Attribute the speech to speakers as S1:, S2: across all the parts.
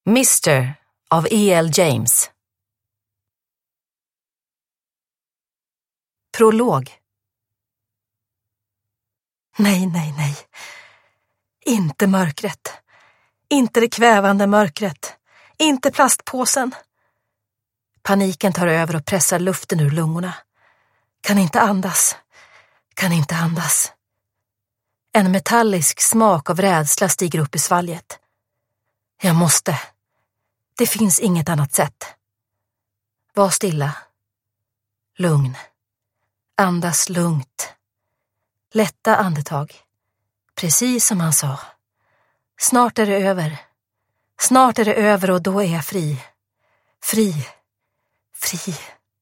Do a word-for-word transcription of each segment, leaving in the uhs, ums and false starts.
S1: mister av E L James. Prolog. Nej, nej, nej. Inte mörkret. Inte det kvävande mörkret. Inte plastpåsen. Paniken tar över och pressar luften ur lungorna. Kan inte andas. Kan inte andas. En metallisk smak av rädsla stiger upp i svalget. Jag måste. Det finns inget annat sätt. Var stilla. Lugn. Andas lugnt. Lätta andetag. Precis som han sa. Snart är det över. Snart är det över och då är jag fri. Fri. Fri.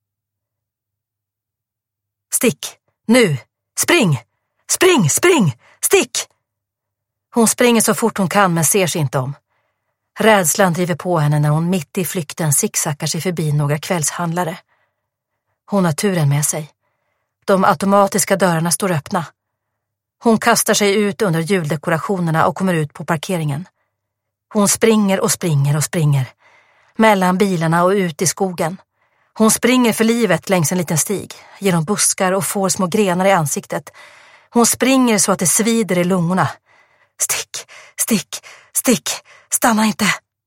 S1: Stick. Nu. Spring. Spring, spring. Stick. Hon springer så fort hon kan men ser sig inte om. Rädslan driver på henne när hon mitt i flykten zigzaggar sig förbi några kvällshandlare. Hon har turen med sig. De automatiska dörrarna står öppna. Hon kastar sig ut under juldekorationerna och kommer ut på parkeringen. Hon springer och springer och springer. Mellan bilarna och ut i skogen. Hon springer för livet längs en liten stig. Genom buskar och får små grenar i ansiktet. Hon springer så att det svider i lungorna. Stick, stick, stick. Stanna inte.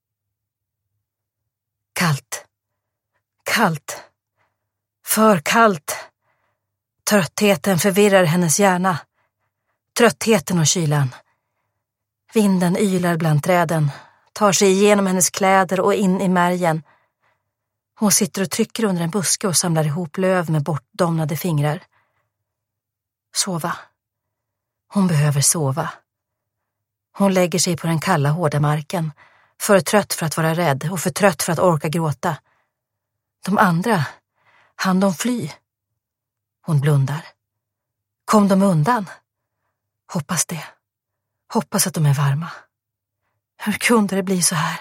S1: Kallt. Kallt. För kallt. Tröttheten förvirrar hennes hjärna. Tröttheten och kylan. Vinden ylar bland träden. Tar sig igenom hennes kläder och in i märgen. Hon sitter och trycker under en buske och samlar ihop löv med bortdomnade fingrar. Sova. Hon behöver sova. Hon lägger sig på den kalla hårda marken. För trött för att vara rädd och för trött för att orka gråta. De andra, hann de fly? Hon blundar. Kom de undan? Hoppas det. Hoppas att de är varma. Hur kunde det bli så här?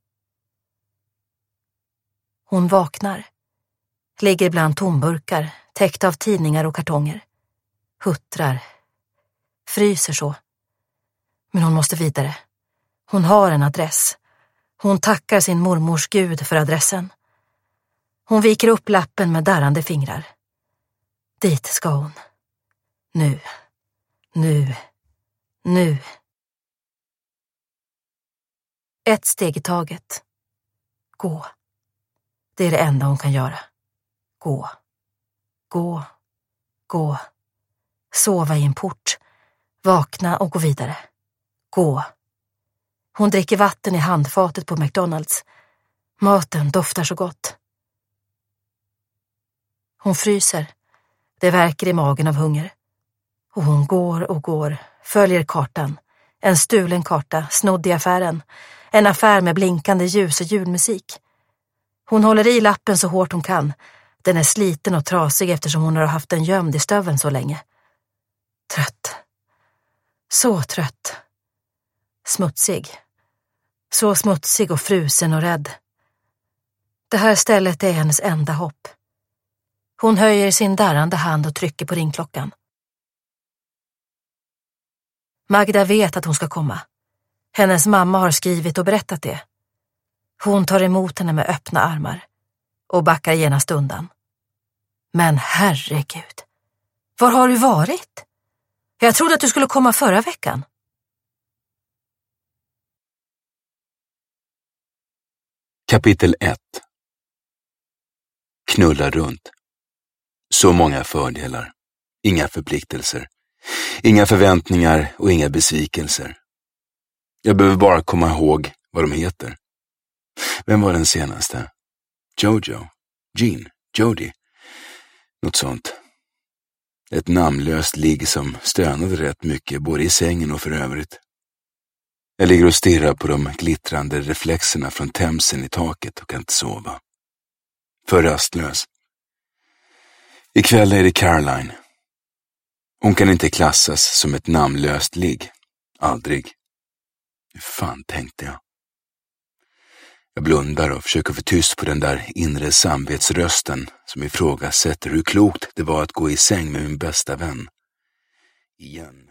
S1: Hon vaknar. Ligger bland tomburkar, täckt av tidningar och kartonger. Huttrar. Fryser så. Men hon måste vidare. Hon har en adress. Hon tackar sin mormors gud för adressen. Hon viker upp lappen med darrande fingrar. Dit ska hon. Nu. Nu. Nu. Ett steg i taget. Gå. Det är det enda hon kan göra. Gå. Gå. Gå. Sova i en port. Vakna och gå vidare. Gå. Hon dricker vatten i handfatet på McDonalds. Maten doftar så gott. Hon fryser. Det värker i magen av hunger. Och hon går och går, följer kartan. En stulen karta, snodd i affären. En affär med blinkande ljus och julmusik. Hon håller i lappen så hårt hon kan. Den är sliten och trasig eftersom hon har haft den gömd i stöveln så länge. Trött. Så trött. Smutsig. Så smutsig och frusen och rädd. Det här stället är hennes enda hopp. Hon höjer sin darrande hand och trycker på ringklockan. Magda vet att hon ska komma. Hennes mamma har skrivit och berättat det. Hon tar emot henne med öppna armar och backar genast undan. Men herregud, var har du varit? Jag trodde att du skulle komma förra veckan.
S2: Kapitel ett. Knulla runt. Så många fördelar. Inga förpliktelser. Inga förväntningar och inga besvikelser. Jag behöver bara komma ihåg vad de heter. Vem var den senaste? Jojo? Jean? Jody? Något sånt. Ett namnlöst ligg som stönade rätt mycket både i sängen och för övrigt. Jag ligger och stirrar på de glittrande reflexerna från Themsen i taket och kan inte sova. För rastlös. Ikväll är det Caroline. Hon kan inte klassas som ett namnlöst ligg. Aldrig. Hur fan tänkte jag? Jag blundar och försöker få tyst på den där inre samvetsrösten som ifrågasätter hur klokt det var att gå i säng med min bästa vän. Igen.